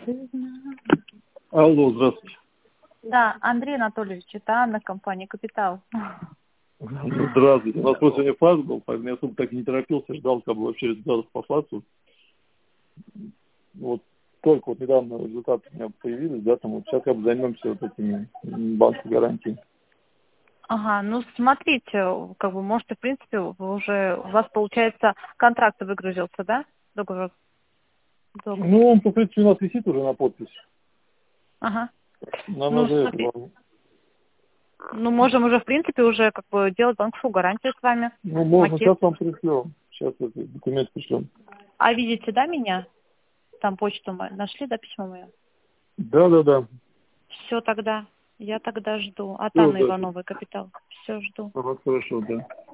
Алло, здравствуйте. Да, Андрей Анатольевич, это Анна, компания «Капитал». Ну, здравствуйте. У нас просто сегодня фаз был, поэтому я особо так не торопился, ждал, как бы вообще результатов по фасу. Вот только вот недавно результаты у меня появились, да, там вот сейчас как бы займемся вот этими банковской гарантией. Ага, ну смотрите, как бы можете, в принципе, вы уже, у вас, получается, контракт выгрузился, да? Договор. Ну, он, в принципе, у нас висит уже на подпись. Ага. Нам Ну, надо это смотри, вам. ну, можем уже, в принципе, уже как бы делать банковскую гарантию с вами. Ну, можно, Макет. сейчас вам пришлем. Сейчас этот документ пришлем. А видите, да, меня? Там почту нашли, да, письмо мое? Да. Все тогда. Я тогда жду. От Все, Анны да. Ивановой, «Капитал». Все, жду. Хорошо, да.